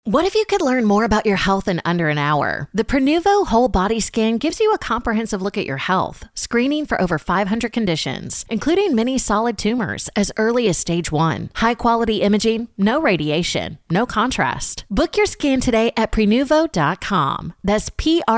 What if you could learn more about your health in under an hour? The Prenuvo Whole Body Scan gives you a comprehensive look at your health, screening for over 500 conditions, including many solid tumors as early as stage 1. High-quality imaging, no radiation, no contrast. Book your scan today at Prenuvo.com. That's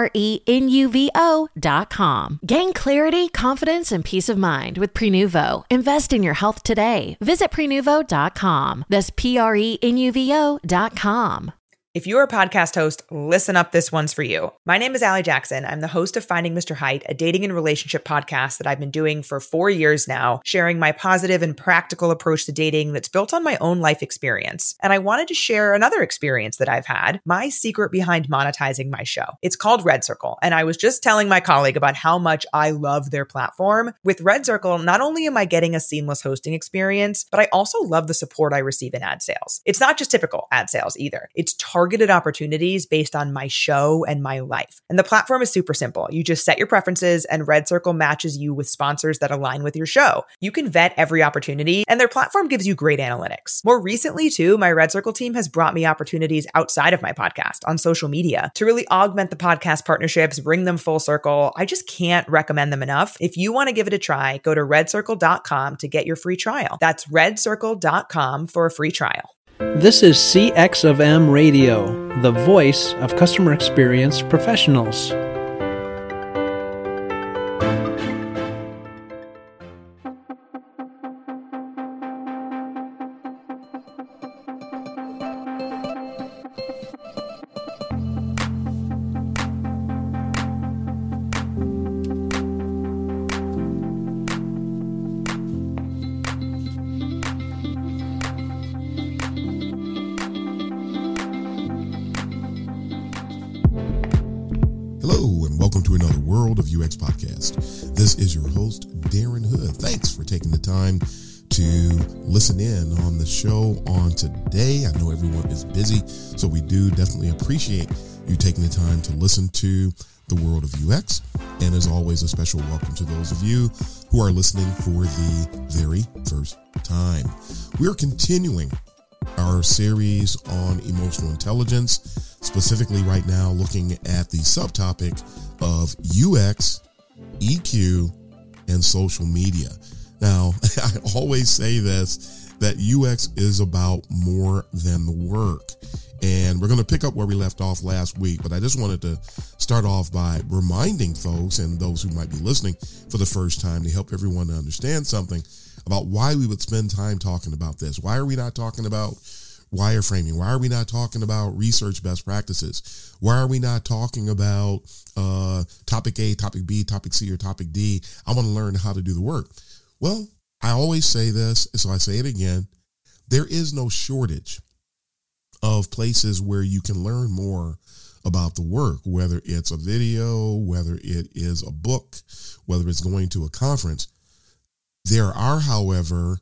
Prenuvo.com. Gain clarity, confidence, and peace of mind with Prenuvo. Invest in your health today. Visit Prenuvo.com. That's Prenuvo.com. If you're a podcast host, listen up, this one's for you. My name is Allie Jackson. I'm the host of Finding Mr. Height, a dating and relationship podcast that I've been doing for 4 years now, sharing my positive and practical approach to dating that's built on my own life experience. And I wanted to share another experience that I've had, my secret behind monetizing my show. It's called Red Circle, and I was just telling my colleague about how much I love their platform. With Red Circle, not only am I getting a seamless hosting experience, but I also love the support I receive in ad sales. It's not just typical ad sales either. It's targeted opportunities based on my show and my life. And the platform is super simple. You just set your preferences and Red Circle matches you with sponsors that align with your show. You can vet every opportunity and their platform gives you great analytics. More recently too, my Red Circle team has brought me opportunities outside of my podcast on social media to really augment the podcast partnerships, bring them full circle. I just can't recommend them enough. If you want to give it a try, go to redcircle.com to get your free trial. That's redcircle.com for a free trial. This is CX of M Radio, the voice of customer experience professionals. UX podcast. This is your host, Darren Hood. Thanks for taking the time to listen in on the show on today. I know everyone is busy, so we do definitely appreciate you taking the time to listen to the world of UX. And as always, a special welcome to those of you who are listening for the very first time. We're continuing our series on emotional intelligence, specifically right now looking at the subtopic of UX, EQ, and social media. Now, I always say this, that UX is about more than the work. And we're going to pick up where we left off last week, but I just wanted to start off by reminding folks and those who might be listening for the first time to help everyone to understand something about why we would spend time talking about this. Why are we not talking about wireframing? Why are we not talking about research best practices? Why are we not talking about topic A, topic B, topic C, or topic D? I want to learn how to do the work. Well, I always say this, so I say it again. There is no shortage of places where you can learn more about the work, whether it's a video, whether it is a book, whether it's going to a conference. There are, however,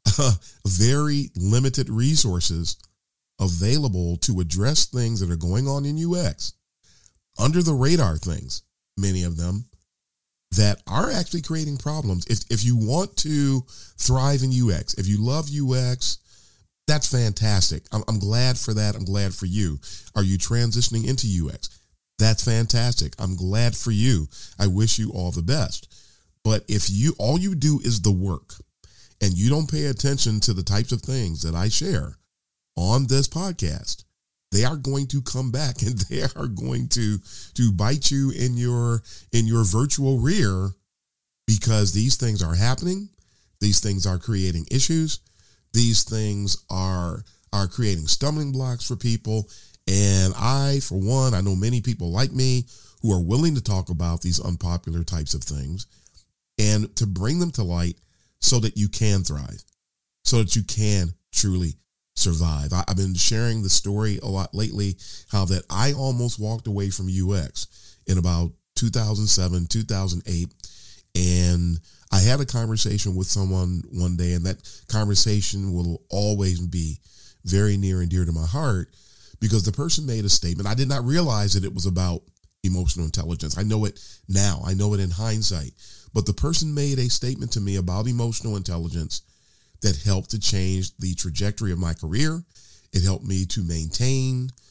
very limited resources available to address things that are going on in UX, under the radar things, many of them, that are actually creating problems. If you want to thrive in UX, if you love UX, that's fantastic. I'm glad for that. I'm glad for you. Are you transitioning into UX? That's fantastic. I'm glad for you. I wish you all the best. But if all you do is the work and you don't pay attention to the types of things that I share on this podcast, they are going to come back and they are going to bite you in your virtual rear, because these things are happening. These things are creating issues. These things are creating stumbling blocks for people. And I, for one, I know many people like me who are willing to talk about these unpopular types of things and to bring them to light so that you can thrive, so that you can truly survive. I've been sharing the story a lot lately, how that I almost walked away from UX in about 2007, 2008. And I had a conversation with someone one day, and that conversation will always be very near and dear to my heart, because the person made a statement. I did not realize that it was about emotional intelligence. I know it now. I know it in hindsight. But the person made a statement to me about emotional intelligence that helped to change the trajectory of my career. It helped me to maintain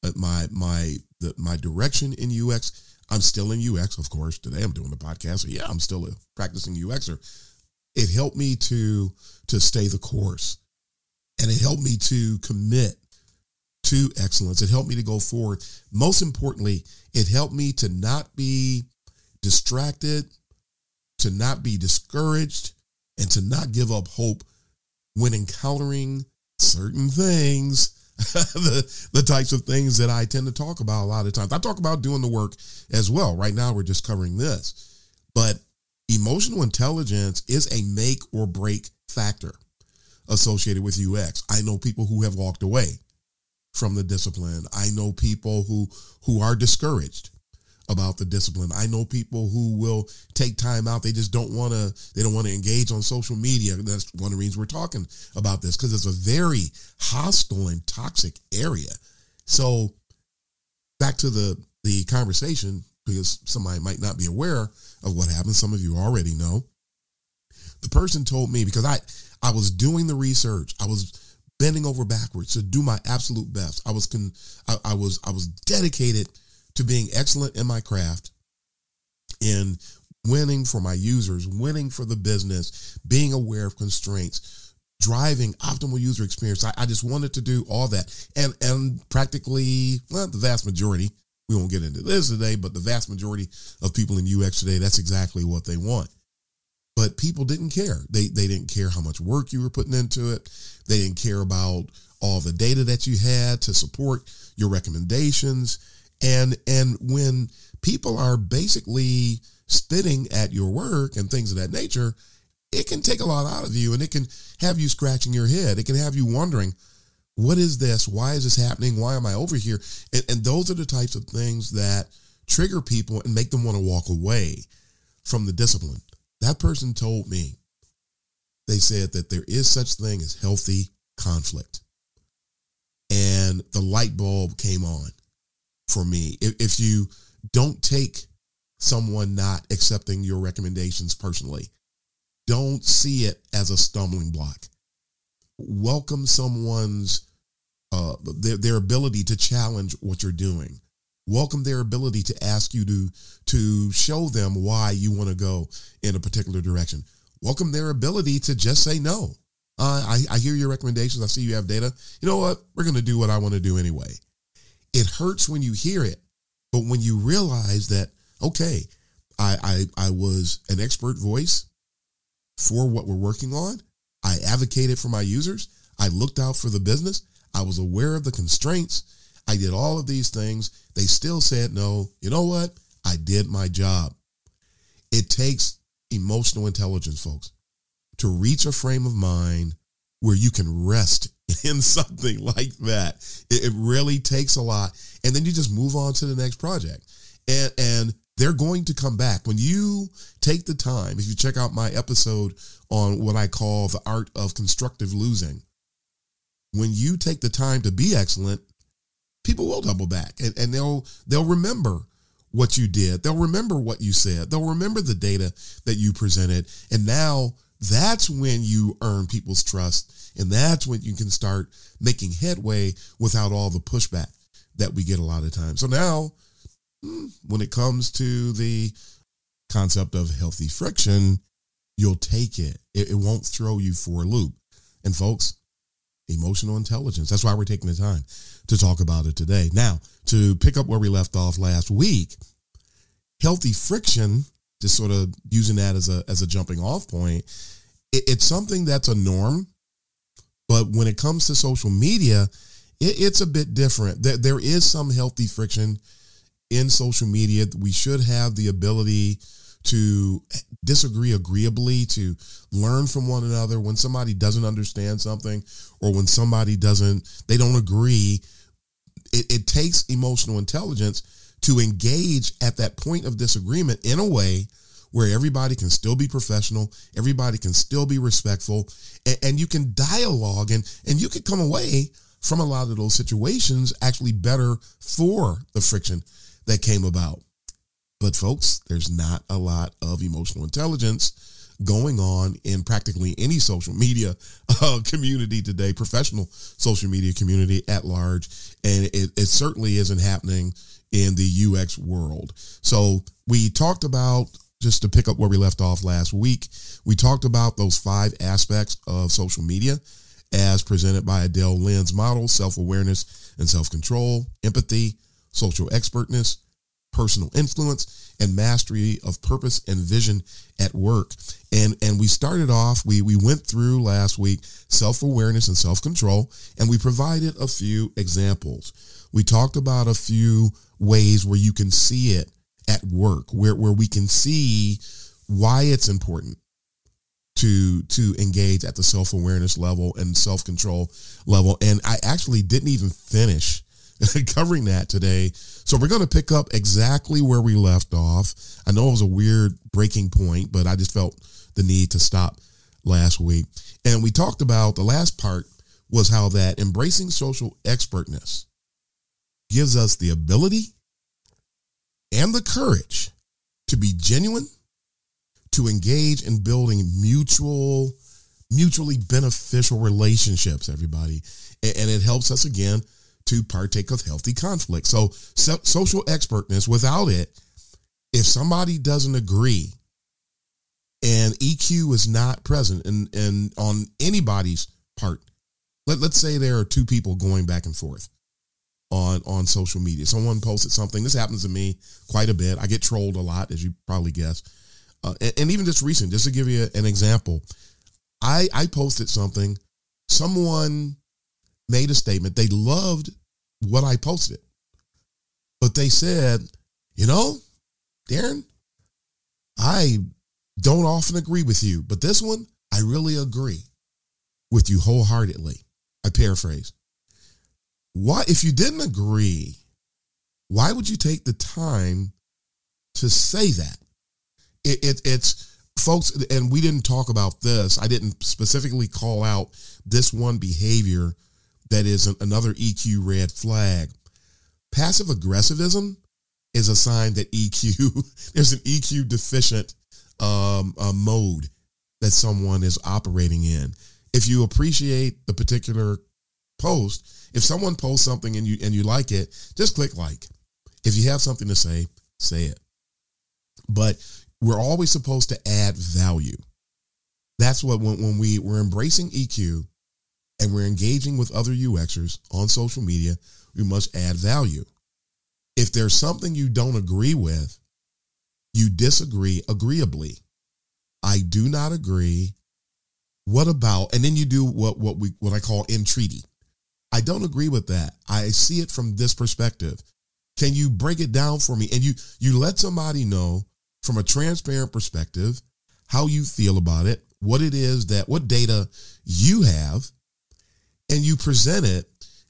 my direction in UX. I'm still in UX, of course. Today I'm doing the podcast. So yeah, I'm still a practicing UXer. It helped me to stay the course, and it helped me to commit to excellence. It helped me to go forward. Most importantly, it helped me to not be distracted, to not be discouraged, and to not give up hope when encountering certain things, the types of things that I tend to talk about a lot of times. I talk about doing the work as well. Right now, we're just covering this. But emotional intelligence is a make or break factor associated with UX. I know people who have walked away from the discipline. I know people who are discouraged about the discipline. I know people who will take time out. They just don't want to engage on social media. That's one of the reasons we're talking about this, because it's a very hostile and toxic area. So back to the conversation, because somebody might not be aware of what happened. Some of you already know. The person told me, because I was doing the research, I was bending over backwards to do my absolute best. I was dedicated to being excellent in my craft, in winning for my users, winning for the business, being aware of constraints, driving optimal user experience. I just wanted to do all that. And practically, well, the vast majority, we won't get into this today, but the vast majority of people in UX today, that's exactly what they want. But people didn't care. They didn't care how much work you were putting into it. They didn't care about all the data that you had to support your recommendations. And when people are basically spitting at your work and things of that nature, it can take a lot out of you, and it can have you scratching your head. It can have you wondering, what is this? Why is this happening? Why am I over here? And those are the types of things that trigger people and make them want to walk away from the discipline. That person told me, they said that there is such thing as healthy conflict. And the light bulb came on for me. If you don't take someone not accepting your recommendations personally, don't see it as a stumbling block. Welcome someone's their ability to challenge what you're doing. Welcome their ability to ask you to show them why you want to go in a particular direction. Welcome their ability to just say no. I hear your recommendations. I see you have data. You know what? We're going to do what I want to do anyway. It hurts when you hear it, but when you realize that, okay, I was an expert voice for what we're working on. I advocated for my users. I looked out for the business. I was aware of the constraints. I did all of these things. They still said no. You know what? I did my job. It takes emotional intelligence, folks, to reach a frame of mind where you can rest in something like that. It really takes a lot. And then you just move on to the next project. And they're going to come back. When you take the time, if you check out my episode on what I call the art of constructive losing, when you take the time to be excellent, people will double back and they'll remember what you did. They'll remember what you said. They'll remember the data that you presented. And now that's when you earn people's trust. And that's when you can start making headway without all the pushback that we get a lot of times. So now, when it comes to the concept of healthy friction, you'll take it. It won't throw you for a loop. And folks, emotional intelligence. That's why we're taking the time to talk about it today. Now, to pick up where we left off last week, healthy friction, just sort of using that as a jumping off point, it's something that's a norm. But when it comes to social media, it's a bit different. There is some healthy friction in social media. We should have the ability to disagree agreeably, to learn from one another. When somebody doesn't understand something, or when somebody they don't agree, it takes emotional intelligence to engage at that point of disagreement in a way where everybody can still be professional, everybody can still be respectful, and you can dialogue, and you can come away from a lot of those situations actually better for the friction that came about. But folks, there's not a lot of emotional intelligence going on in practically any social media community today, professional social media community at large. And it certainly isn't happening in the UX world. So we talked about, just to pick up where we left off last week, we talked about those 5 aspects of social media as presented by Adele Lynn's model: self-awareness and self-control, empathy, social expertness, personal influence, and mastery of purpose and vision at work. And we started off, we went through last week self-awareness and self-control, and we provided a few examples. We talked about a few ways where you can see it at work, where we can see why it's important to engage at the self-awareness level and self-control level. And I actually didn't even finish covering that today. So we're going to pick up exactly where we left off. I know it was a weird breaking point, but I just felt the need to stop last week. And we talked about, the last part was how that embracing social expertness gives us the ability and the courage to be genuine, to engage in building mutually beneficial relationships, everybody. And it helps us, again, to partake of healthy conflict. So social expertness, without it, if somebody doesn't agree and EQ is not present and on anybody's part, let's say there are 2 people going back and forth on social media. Someone posted something. This happens to me quite a bit. I get trolled a lot, as you probably guessed. And even just recent, just to give you an example, I posted something. Someone made a statement. They loved what I posted, but they said, Darren, I don't often agree with you, but this one, I really agree with you wholeheartedly. I paraphrase. Why, if you didn't agree, why would you take the time to say that? It's folks, and we didn't talk about this. I didn't specifically call out this one behavior that is another EQ red flag. Passive aggressivism is a sign that there's an EQ deficient mode that someone is operating in. If you appreciate the particular post, if someone posts something and you like it, just click like. If you have something to say, say it. But we're always supposed to add value. That's what, when we're embracing EQ and we're engaging with other UXers on social media, we must add value. If there's something you don't agree with, you disagree agreeably. I do not agree. What about, and then you do what I call entreaty. I don't agree with that. I see it from this perspective. Can you break it down for me? And you let somebody know from a transparent perspective how you feel about it, what it is what data you have, and you present it,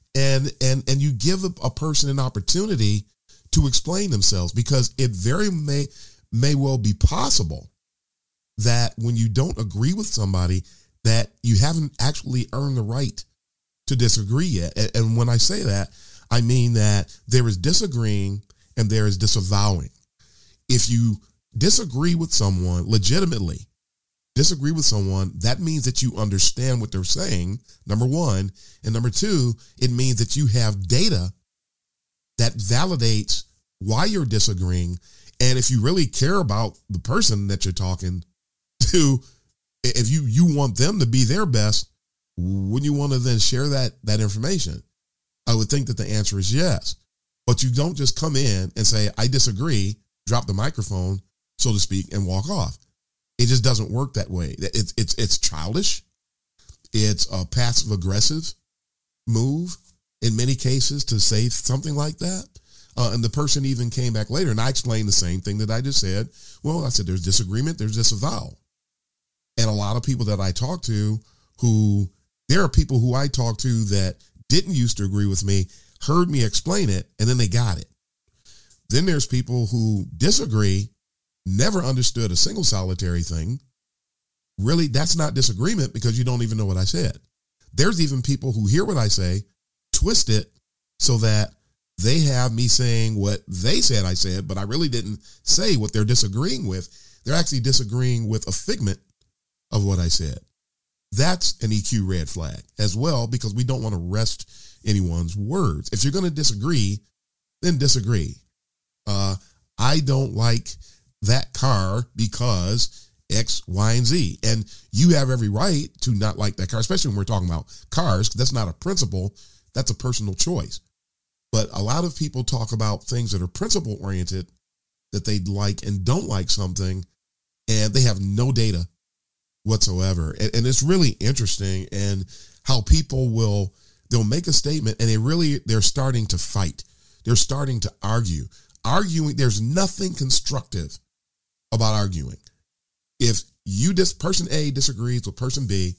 and you give a person an opportunity to explain themselves, because it very may well be possible that when you don't agree with somebody, that you haven't actually earned the right to disagree yet. And when I say that, I mean that there is disagreeing and there is disavowing. If you disagree with someone, legitimately disagree with someone, that means that you understand what they're saying, number one. And number two, it means that you have data that validates why you're disagreeing. And if you really care about the person that you're talking to, if you want them to be their best, wouldn't you want to then share that information? I would think that the answer is yes. But you don't just come in and say, I disagree, drop the microphone, so to speak, and walk off. It just doesn't work that way. It's childish. It's a passive aggressive move in many cases to say something like that. And the person even came back later, and I explained the same thing that I just said. Well, I said there's disagreement, there's disavowal. And a lot of people that I talk to there are people who I talk to that didn't used to agree with me, heard me explain it, and then they got it. Then there's people who disagree, never understood a single solitary thing. Really, that's not disagreement because you don't even know what I said. There's even people who hear what I say, twist it so that they have me saying what they said I said, but I really didn't say what they're disagreeing with. They're actually disagreeing with a figment of what I said. That's an EQ red flag as well, because we don't want to wrest anyone's words. If you're going to disagree, then disagree. I don't like that car because X, Y, and Z. And you have every right to not like that car, especially when we're talking about cars, because that's not a principle. That's a personal choice. But a lot of people talk about things that are principle oriented, that they like and don't like something, and they have no data whatsoever. And it's really interesting, and how people they'll make a statement and they're starting to fight. They're starting to argue. Arguing, there's nothing constructive about arguing. If person A disagrees with person B,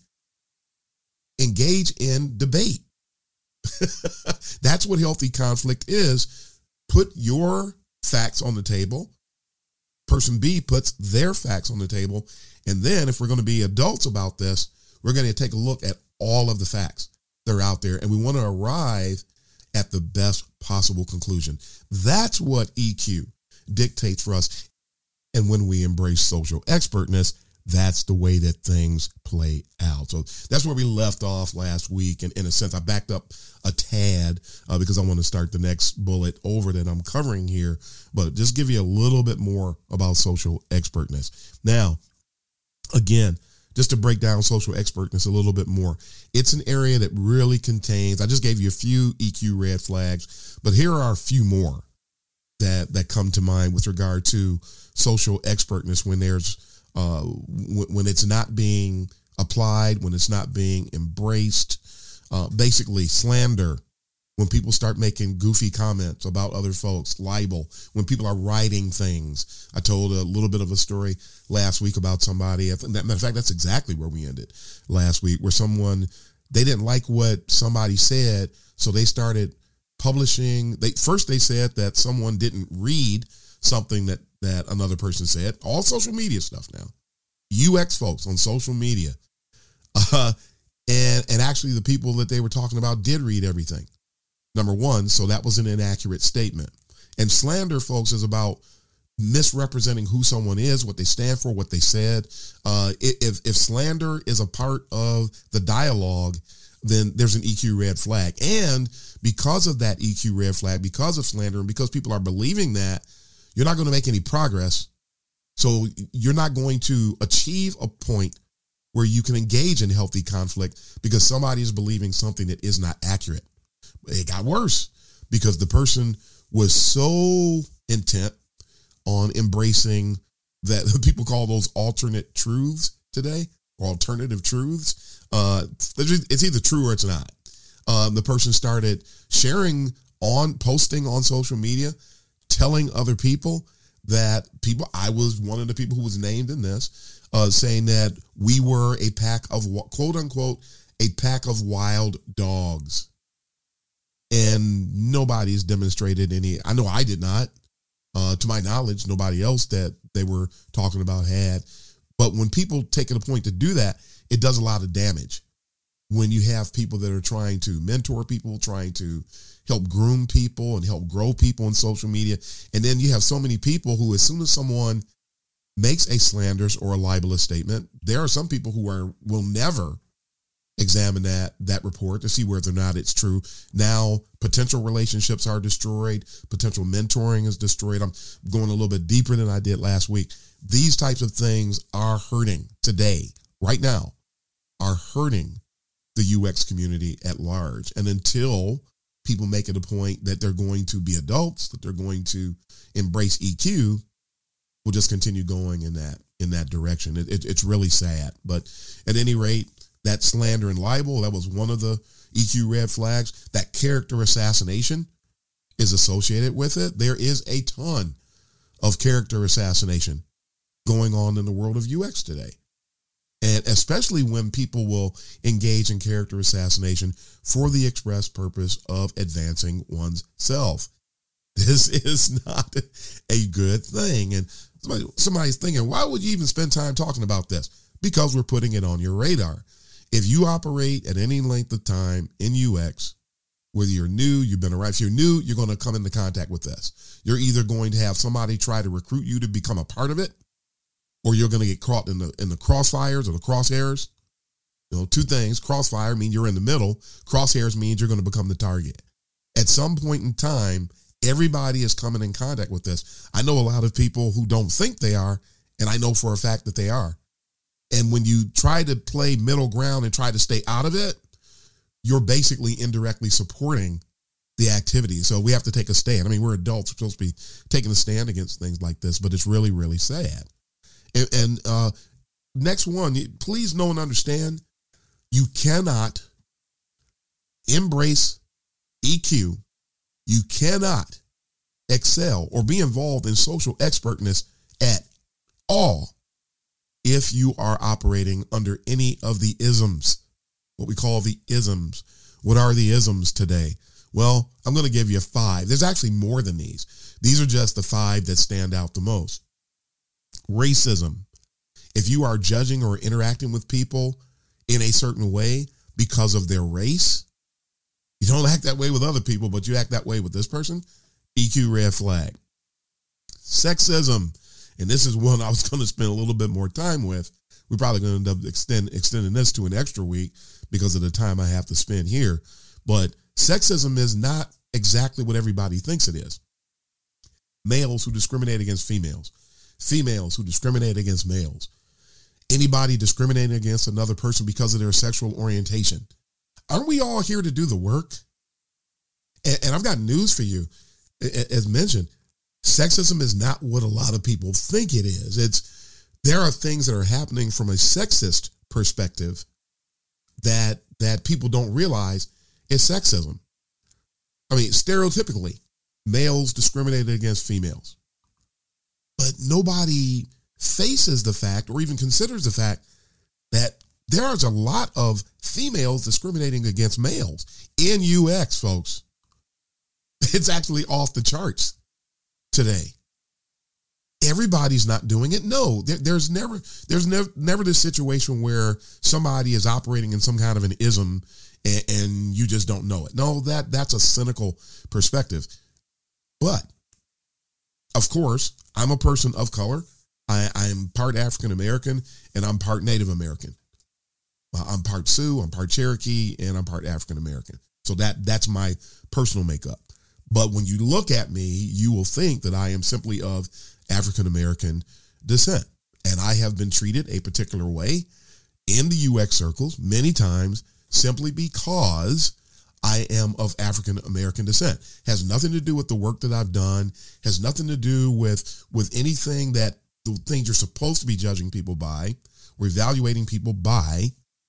engage in debate. That's what healthy conflict is. Put your facts on the table. Person B puts their facts on the table. And then if we're going to be adults about this, we're going to take a look at all of the facts that are out there. And we want to arrive at the best possible conclusion. That's what EQ dictates for us. And when we embrace social expertness, that's the way that things play out. So that's where we left off last week. And in a sense, I backed up a tad because I want to start the next bullet over that I'm covering here, but just give you a little bit more about social expertness. Now, again, just to break down social expertness a little bit more, it's an area that really contains, I just gave you a few EQ red flags, but here are a few more that come to mind with regard to social expertness when when it's not being applied, when it's not being embraced. Basically, slander, when people start making goofy comments about other folks, libel, when people are writing things. I told a little bit of a story last week about somebody. Matter of fact, that's exactly where we ended last week, where they didn't like what somebody said, so they started publishing. First they said that someone didn't read something that another person said. All social media stuff now. UX folks on social media. And actually the people that they were talking about did read everything. Number one, so that was an inaccurate statement. And slander, folks, is about misrepresenting who someone is, what they stand for, what they said. If slander is a part of the dialogue, then there's an EQ red flag. And because of that EQ red flag, because of slander, and because people are believing that, you're not going to make any progress. So you're not going to achieve a point where you can engage in healthy conflict because somebody is believing something that is not accurate. It got worse because the person was so intent on embracing that people call those alternate truths today, or alternative truths. It's either true or it's not. The person started posting on social media, telling other people that I was one of the people who was named in this, saying that we were a pack of, quote unquote, a pack of wild dogs. And nobody's demonstrated any, I know I did not, to my knowledge, nobody else that they were talking about had. But when people take it a point to do that, it does a lot of damage. When you have people that are trying to mentor people, trying to help groom people and help grow people on social media. And then you have so many people who, as soon as someone makes a slanderous or a libelous statement, there are some people who will never examine that report to see whether or not it's true. Now, potential relationships are destroyed. Potential mentoring is destroyed. I'm going a little bit deeper than I did last week. These types of things are hurting today, right now, are hurting the UX community at large. And until people make it a point that they're going to be adults, that they're going to embrace EQ, we'll just continue going in that direction. It's really sad. But at any rate, that slander and libel, that was one of the EQ red flags. That character assassination is associated with it. There is a ton of character assassination going on in the world of UX today. And especially when people will engage in character assassination for the express purpose of advancing one's self. This is not a good thing. And somebody's thinking, why would you even spend time talking about this? Because we're putting it on your radar. If you operate at any length of time in UX, whether you're new, you've been around, if you're new, you're going to come into contact with this. You're either going to have somebody try to recruit you to become a part of it, or you're going to get caught in the crossfires or the crosshairs. You know, two things. Crossfire means you're in the middle. Crosshairs means you're going to become the target. At some point in time, everybody is coming in contact with this. I know a lot of people who don't think they are, and I know for a fact that they are. And when you try to play middle ground and try to stay out of it, you're basically indirectly supporting the activity. So we have to take a stand. I mean, we're adults. We're supposed to be taking a stand against things like this, but it's really, really sad. And next one, please know and understand, you cannot embrace EQ. You cannot excel or be involved in social expertness at all if you are operating under any of the isms, what we call the isms. What are the isms today? Well, I'm going to give you 5. There's actually more than these. These are just the 5 that stand out the most. Racism. If you are judging or interacting with people in a certain way because of their race, you don't act that way with other people, but you act that way with this person, EQ red flag. Sexism. And this is one I was going to spend a little bit more time with. We're probably going to end up extending this to an extra week because of the time I have to spend here. But sexism is not exactly what everybody thinks it is. Males who discriminate against females. Females who discriminate against males. Anybody discriminating against another person because of their sexual orientation. Aren't we all here to do the work? And I've got news for you. As mentioned, sexism is not what a lot of people think it is. There are things that are happening from a sexist perspective that people don't realize is sexism. I mean, stereotypically, males discriminated against females. But nobody faces the fact or even considers the fact that there's a lot of females discriminating against males in UX, folks. It's actually off the charts today. Everybody's not doing it. No, there's never this situation where somebody is operating in some kind of an ism and you just don't know it. No, that's a cynical perspective. But of course, I'm a person of color. I'm part African American and I'm part Native American. I'm part Sioux, I'm part Cherokee, and I'm part African American. So that's my personal makeup. But when you look at me, you will think that I am simply of African American descent. And I have been treated a particular way in the UX circles many times simply because I am of African American descent. Has nothing to do with the work that I've done, has nothing to do with anything that the things you're supposed to be judging people by or evaluating people by.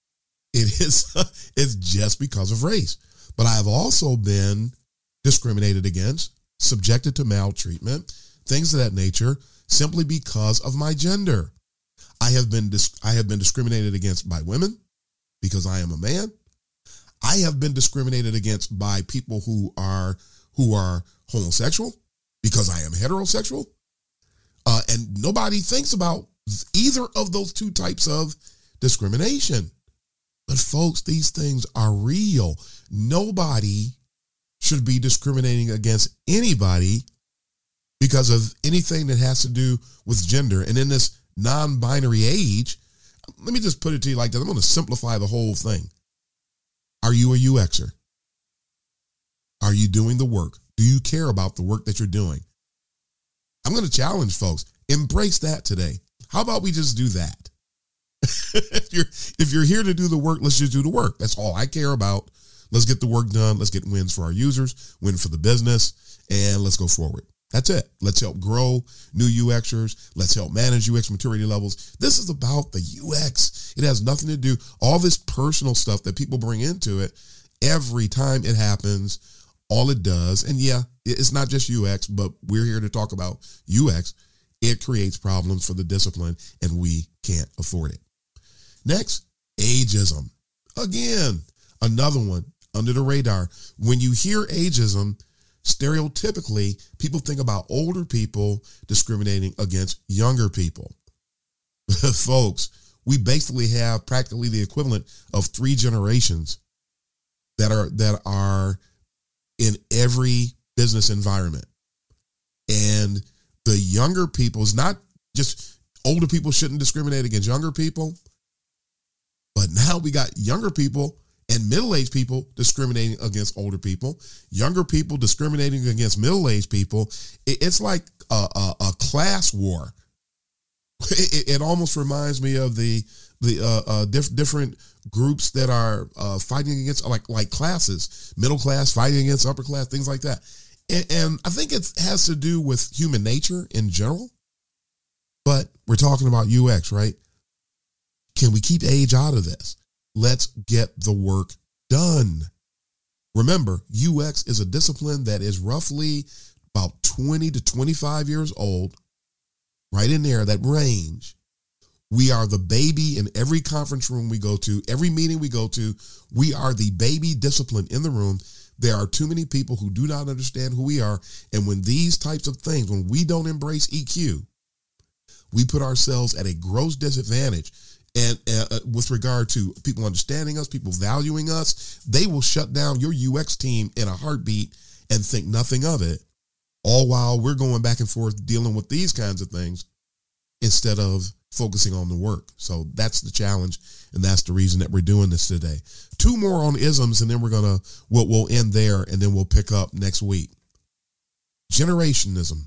It's just because of race. But I have also been discriminated against, subjected to maltreatment, things of that nature, simply because of my gender. I have been discriminated against by women because I am a man. I have been discriminated against by people who are homosexual because I am heterosexual. And nobody thinks about either of those two types of discrimination. But folks, these things are real. Nobody should be discriminating against anybody because of anything that has to do with gender. And in this non-binary age, let me just put it to you like this. I'm going to simplify the whole thing. Are you a UXer? Are you doing the work? Do you care about the work that you're doing? I'm going to challenge folks. Embrace that today. How about we just do that? If you're here to do the work, let's just do the work. That's all I care about. Let's get the work done. Let's get wins for our users, win for the business, and let's go forward. That's it. Let's help grow new UXers. Let's help manage UX maturity levels. This is about the UX. It has nothing to do, all this personal stuff that people bring into it, every time it happens, all it does, and yeah, it's not just UX, but we're here to talk about UX. It creates problems for the discipline, and we can't afford it. Next, ageism. Again, another one under the radar. When you hear ageism, stereotypically, people think about older people discriminating against younger people. Folks, we basically have practically the equivalent of 3 generations that are in every business environment. And the younger people is not just older people shouldn't discriminate against younger people. But now we got younger people and middle-aged people discriminating against older people, younger people discriminating against middle-aged people. It's like a class war. It almost reminds me of the different groups that are fighting against, like classes, middle class fighting against upper class, things like that. And I think it has to do with human nature in general. But we're talking about UX, right? Can we keep age out of this? Let's get the work done. Remember, UX is a discipline that is roughly about 20 to 25 years old, right in there, that range. We are the baby in every conference room we go to, every meeting we go to. We are the baby discipline in the room. There are too many people who do not understand who we are. And when these types of things, when we don't embrace EQ, we put ourselves at a gross disadvantage. And with regard to people understanding us, people valuing us, they will shut down your UX team in a heartbeat and think nothing of it, all while we're going back and forth dealing with these kinds of things instead of focusing on the work. So that's the challenge, and that's the reason that we're doing this today. 2 more on isms, and then we'll end there, and then we'll pick up next week. Generationism,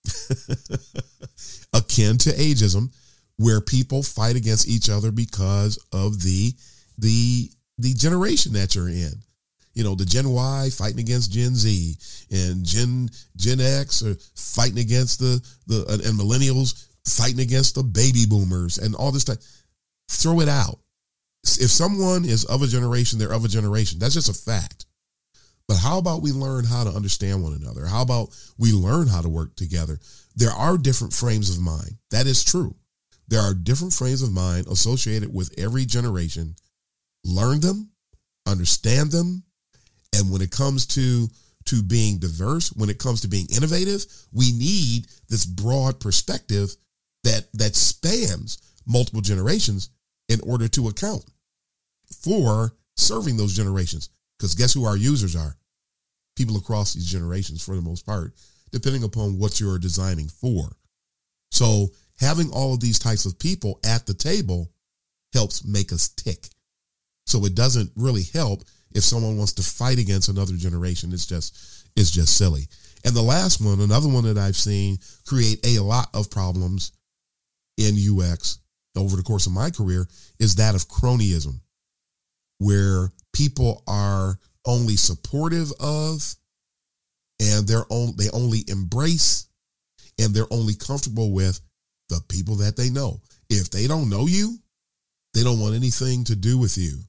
akin to ageism, where people fight against each other because of the generation that you're in. You know, the Gen Y fighting against Gen Z, and Gen X are fighting against and millennials fighting against the baby boomers and all this stuff. Throw it out. If someone is of a generation, they're of a generation. That's just a fact. But how about we learn how to understand one another? How about we learn how to work together? There are different frames of mind. That is true. There are different frames of mind associated with every generation. Learn them, understand them, and when it comes to being diverse, when it comes to being innovative, we need this broad perspective that spans multiple generations in order to account for serving those generations. Because guess who our users are? People across these generations, for the most part, depending upon what you're designing for. So having all of these types of people at the table helps make us tick. So it doesn't really help if someone wants to fight against another generation. It's just silly. And the last one, another one that I've seen create a lot of problems in UX over the course of my career, is that of cronyism, where people are only supportive of, and they only embrace, and they're only comfortable with the people that they know. If they don't know you, they don't want anything to do with you.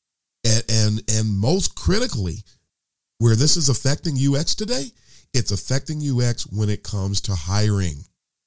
And most critically, where this is affecting UX today, it's affecting UX when it comes to hiring.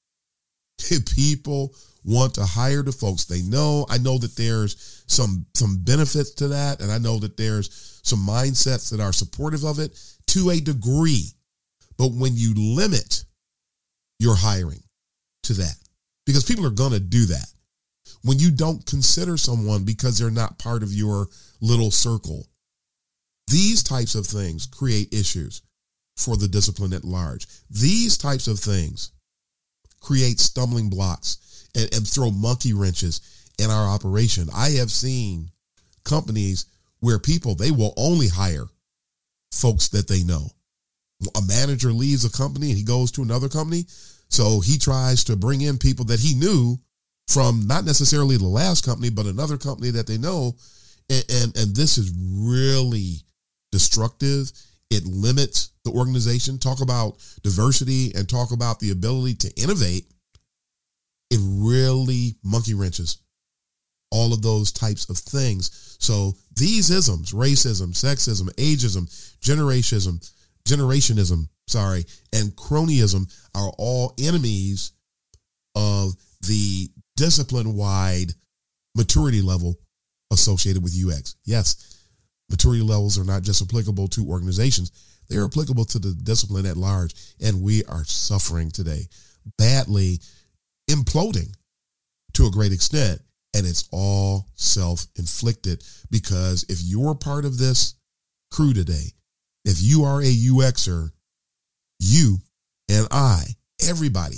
People want to hire the folks they know. I know that there's some benefits to that, and I know that there's some mindsets that are supportive of it to a degree. But when you limit your hiring to that, because people are going to do that, when you don't consider someone because they're not part of your little circle, these types of things create issues for the discipline at large. These types of things create stumbling blocks and throw monkey wrenches in our operation. I have seen companies where people, they will only hire folks that they know. A manager leaves a company and he goes to another company, so he tries to bring in people that he knew from not necessarily the last company, but another company that they know. And this is really destructive. It limits the organization. Talk about diversity and talk about the ability to innovate. It really monkey wrenches all of those types of things. So these isms, racism, sexism, ageism, generationism, and cronyism are all enemies of the discipline-wide maturity level associated with UX. Yes, maturity levels are not just applicable to organizations. They're applicable to the discipline at large, and we are suffering today, badly imploding to a great extent, and it's all self-inflicted, because if you're part of this crew today, if you are a UXer, you and I, everybody,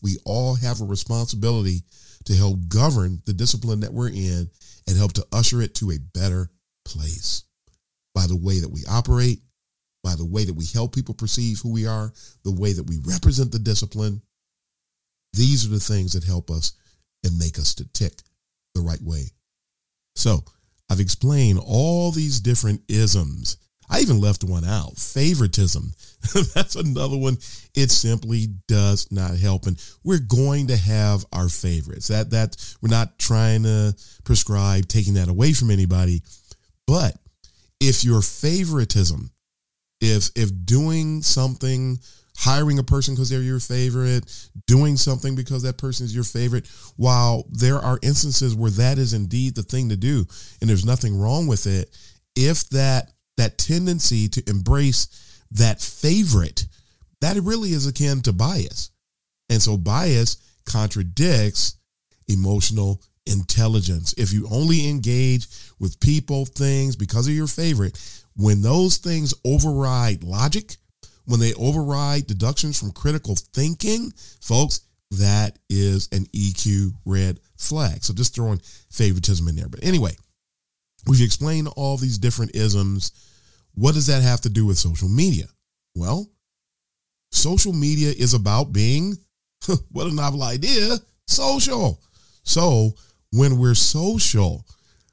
we all have a responsibility to help govern the discipline that we're in and help to usher it to a better place by the way that we operate, by the way that we help people perceive who we are, the way that we represent the discipline. These are the things that help us and make us to tick the right way. So I've explained all these different isms. I even left one out, favoritism. That's another one. It simply does not help. And we're going to have our favorites. That we're not trying to prescribe taking that away from anybody. But if your favoritism, if doing something, hiring a person because they're your favorite, doing something because that person is your favorite, while there are instances where that is indeed the thing to do, and there's nothing wrong with it, if that tendency to embrace that favorite, that really is akin to bias. And so bias contradicts emotional intelligence. If you only engage with people, things because of your favorite, when those things override logic, when they override deductions from critical thinking, folks, that is an EQ red flag. So just throwing favoritism in there. But anyway, we've explained all these different isms. What does that have to do with social media? Well, social media is about being, what a novel idea, social. So when we're social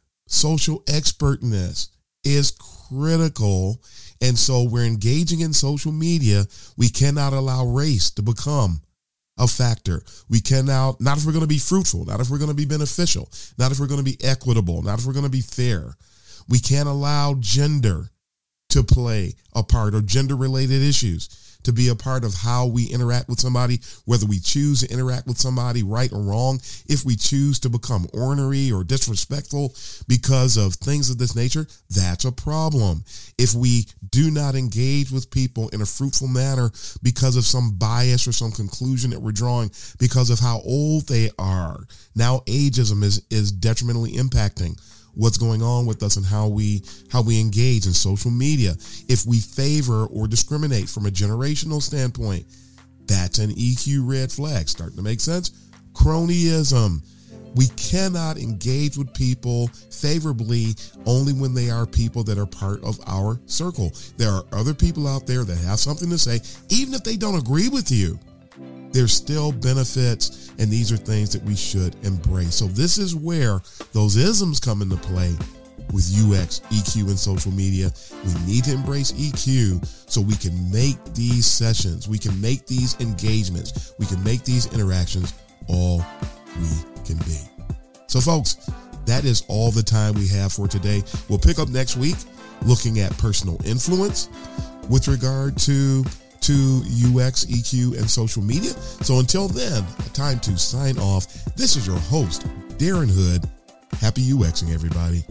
expertness is critical. And so we're engaging in social media. We cannot allow race to become a factor. We cannot, not if we're going to be fruitful, not if we're going to be beneficial, not if we're going to be equitable, not if we're going to be fair. We can't allow gender to play a part, or gender-related issues to be a part of how we interact with somebody, whether we choose to interact with somebody right or wrong. If we choose to become ornery or disrespectful because of things of this nature, that's a problem. If we do not engage with people in a fruitful manner because of some bias or some conclusion that we're drawing because of how old they are, now ageism is detrimentally impacting what's going on with us and how we engage in social media. If we favor or discriminate from a generational standpoint, that's an EQ red flag. Starting to make sense? Cronyism. We cannot engage with people favorably only when they are people that are part of our circle. There are other people out there that have something to say, even if they don't agree with you. There's still benefits, and these are things that we should embrace. So this is where those isms come into play with UX, EQ, and social media. We need to embrace EQ so we can make these sessions, we can make these engagements, we can make these interactions all we can be. So folks, that is all the time we have for today. We'll pick up next week looking at personal influence with regard to UX, EQ, and social media. So until then, time to sign off. This is your host, Darren Hood. Happy UXing, everybody.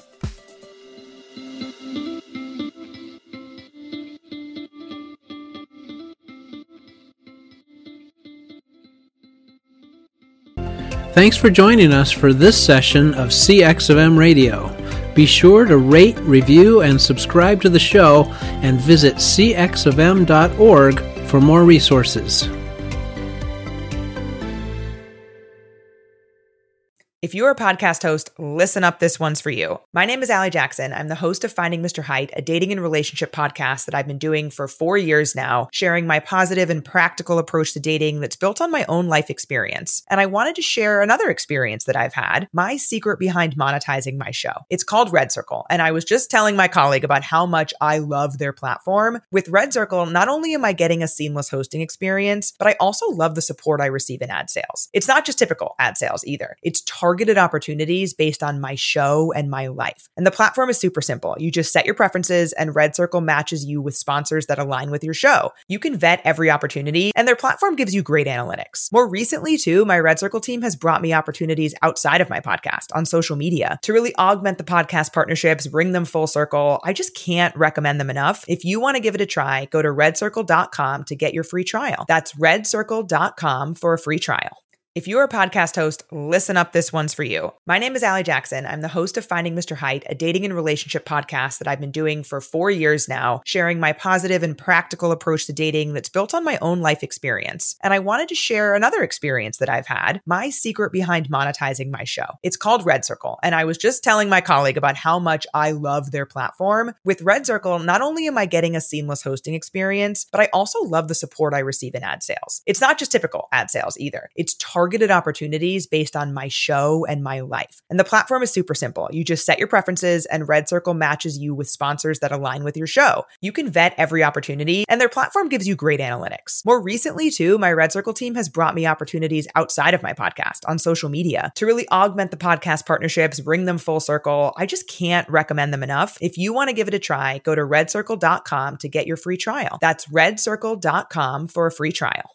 Thanks for joining us for this session of CX of M Radio. Be sure to rate, review, and subscribe to the show, and visit cxofm.org for more resources. If you're a podcast host, listen up, this one's for you. My name is Allie Jackson. I'm the host of Finding Mr. Height, a dating and relationship podcast that I've been doing for 4 years now, sharing my positive and practical approach to dating that's built on my own life experience. And I wanted to share another experience that I've had, my secret behind monetizing my show. It's called Red Circle, and I was just telling my colleague about how much I love their platform. With Red Circle, not only am I getting a seamless hosting experience, but I also love the support I receive in ad sales. It's not just typical ad sales either. It's targeted opportunities based on my show and my life. And the platform is super simple. You just set your preferences and Red Circle matches you with sponsors that align with your show. You can vet every opportunity and their platform gives you great analytics. More recently too, my Red Circle team has brought me opportunities outside of my podcast on social media to really augment the podcast partnerships, bring them full circle. I just can't recommend them enough. If you want to give it a try, go to redcircle.com to get your free trial. That's redcircle.com for a free trial. If you're a podcast host, listen up, this one's for you. My name is Allie Jackson. I'm the host of Finding Mr. Height, a dating and relationship podcast that I've been doing for 4 years now, sharing my positive and practical approach to dating that's built on my own life experience. And I wanted to share another experience that I've had, my secret behind monetizing my show. It's called Red Circle, and I was just telling my colleague about how much I love their platform. With Red Circle, not only am I getting a seamless hosting experience, but I also love the support I receive in ad sales. It's not just typical ad sales either. It's targeted opportunities based on my show and my life. And the platform is super simple. You just set your preferences and Red Circle matches you with sponsors that align with your show. You can vet every opportunity and their platform gives you great analytics. More recently too, my Red Circle team has brought me opportunities outside of my podcast on social media to really augment the podcast partnerships, bring them full circle. I just can't recommend them enough. If you want to give it a try, go to redcircle.com to get your free trial. That's redcircle.com for a free trial.